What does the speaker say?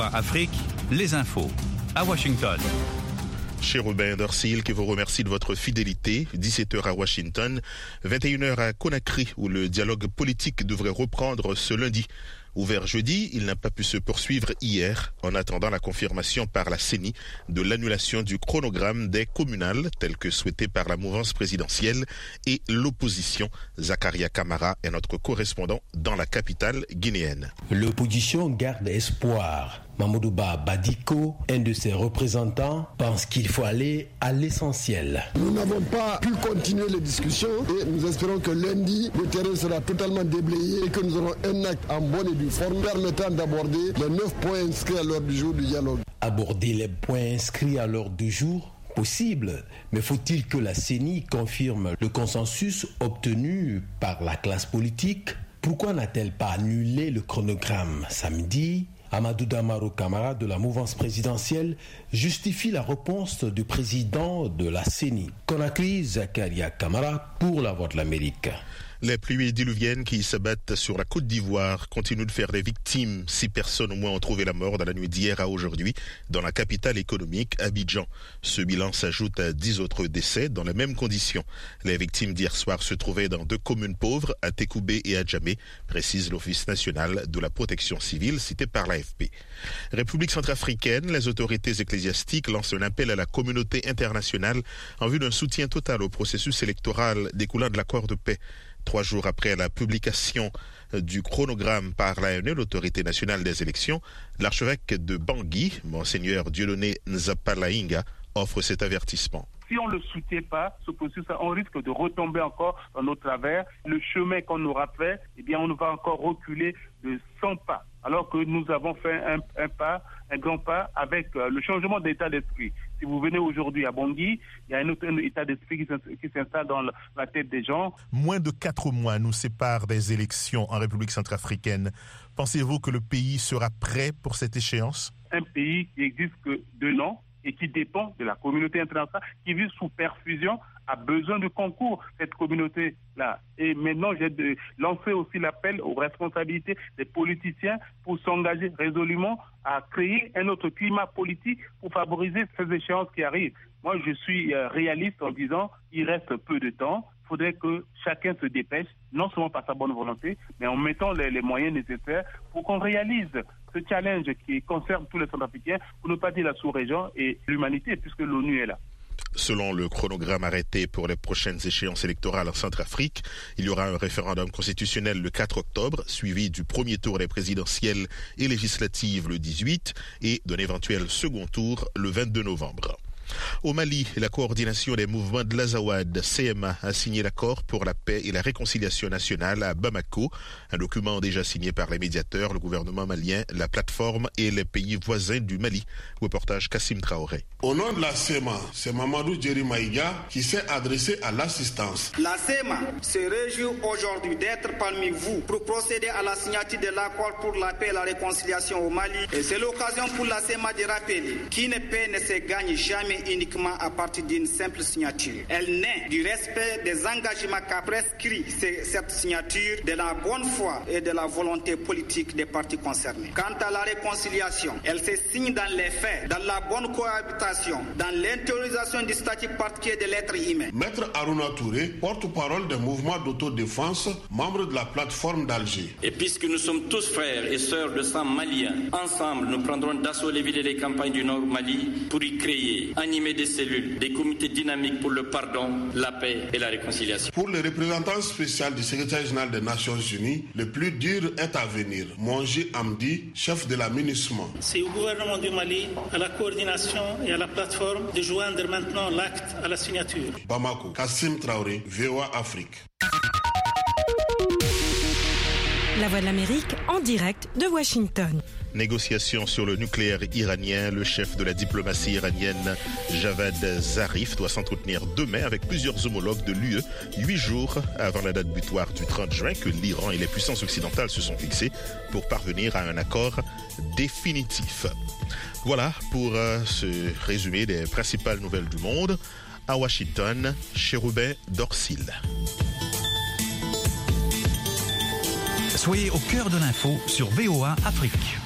VOA Afrique, les infos à Washington. Chérubin Dorsil qui vous remercie de votre fidélité. 17h à Washington, 21h à Conakry où le dialogue politique devrait reprendre ce lundi. Ouvert jeudi, il n'a pas pu se poursuivre hier en attendant la confirmation par la CENI de l'annulation du chronogramme des communales tel que souhaité par la mouvance présidentielle et l'opposition. Zakaria Kamara est notre correspondant dans la capitale guinéenne. L'opposition garde espoir. Mamoudouba Badiko, un de ses représentants, pense qu'il faut aller à l'essentiel. Nous n'avons pas pu continuer les discussions et nous espérons que lundi, le terrain sera totalement déblayé et que nous aurons un acte en bonne et due forme permettant d'aborder les 9 points inscrits à l'ordre du jour du dialogue. Aborder les points inscrits à l'ordre du jour ? Possible, mais faut-il que la CENI confirme le consensus obtenu par la classe politique ? Pourquoi n'a-t-elle pas annulé le chronogramme samedi ? Amadou Damaro Camara de la mouvance présidentielle justifie la réponse du président de la CENI. Conakry, Zakaria Kamara pour la Voix de l'Amérique. Les pluies diluviennes qui s'abattent sur la Côte d'Ivoire continuent de faire des victimes. 6 personnes au moins ont trouvé la mort dans la nuit d'hier à aujourd'hui dans la capitale économique, Abidjan. Ce bilan s'ajoute à 10 autres décès dans les mêmes conditions. Les victimes d'hier soir se trouvaient dans 2 communes pauvres, à Tekoubé et à Djamé, précise l'Office national de la protection civile cité par l'AFP. République centrafricaine, les autorités ecclésiastiques lancent un appel à la communauté internationale en vue d'un soutien total au processus électoral découlant de l'accord de paix. 3 jours après la publication du chronogramme par l'ANE, l'autorité nationale des élections, l'archevêque de Bangui, Monseigneur Dieudonné Nzapalainga, offre cet avertissement. Si on ne le soutient pas, ce processus, on risque de retomber encore dans nos travers. Le chemin qu'on aura fait, eh bien, on va encore reculer de 100 pas. Alors que nous avons fait un grand pas avec le changement d'état d'esprit. Si vous venez aujourd'hui à Bangui, il y a un autre état d'esprit qui s'installe dans la tête des gens. Moins de 4 mois nous séparent des élections en République centrafricaine. Pensez-vous que le pays sera prêt pour cette échéance ? Un pays qui existe que 2 ans et qui dépend de la communauté internationale, qui vit sous perfusion, a besoin de concours, cette communauté-là. Et maintenant, j'ai lancé aussi l'appel aux responsabilités des politiciens pour s'engager résolument à créer un autre climat politique pour favoriser ces échéances qui arrivent. Moi, je suis réaliste en disant qu'il reste peu de temps. Il faudrait que chacun se dépêche, non seulement par sa bonne volonté, mais en mettant les moyens nécessaires pour qu'on réalise ce challenge qui concerne tous les Centrafricains, pour ne pas dire la sous-région et l'humanité, puisque l'ONU est là. Selon le chronogramme arrêté pour les prochaines échéances électorales en Centrafrique, il y aura un référendum constitutionnel le 4 octobre, suivi du premier tour des présidentielles et législatives le 18 et d'un éventuel second tour le 22 novembre. Au Mali, la coordination des mouvements de l'Azawad, CMA, a signé l'accord pour la paix et la réconciliation nationale à Bamako, un document déjà signé par les médiateurs, le gouvernement malien, la plateforme et les pays voisins du Mali. Reportage Kassim Traoré. Au nom de la CMA, c'est Mamadou Djeri Maïga qui s'est adressé à l'assistance. La CMA se réjouit aujourd'hui d'être parmi vous pour procéder à la signature de l'accord pour la paix et la réconciliation au Mali. Et c'est l'occasion pour la CMA de rappeler qu'une paix ne se gagne jamais uniquement à partir d'une simple signature. Elle naît du respect des engagements qu'a prescrit cette signature, de la bonne foi et de la volonté politique des parties concernées. Quant à la réconciliation, elle se signe dans les faits, dans la bonne cohabitation, dans l'intériorisation du statut particulier de l'être humain. Maître Aruna Touré, porte-parole des mouvements d'autodéfense, membre de la plateforme d'Alger. Et puisque nous sommes tous frères et sœurs de sang malien, ensemble nous prendrons d'assaut les villes et les campagnes du Nord Mali pour y créer, animer des cellules, des comités dynamiques pour le pardon, la paix et la réconciliation. Pour le représentant spécial du secrétaire général des Nations Unies, le plus dur est à venir. Monji Amdi, chef de la MINUSMA. C'est au gouvernement du Mali, à la coordination et à la plateforme de joindre maintenant l'acte à la signature. Bamako, Kassim Traoré, VOA Afrique. La Voix de l'Amérique en direct de Washington. Négociations sur le nucléaire iranien. Le chef de la diplomatie iranienne, Javad Zarif, doit s'entretenir demain avec plusieurs homologues de l'UE, 8 jours avant la date butoir du 30 juin que l'Iran et les puissances occidentales se sont fixées pour parvenir à un accord définitif. Voilà pour ce résumé des principales nouvelles du monde. À Washington, Chérubin Dorsil. Soyez au cœur de l'info sur VOA Afrique.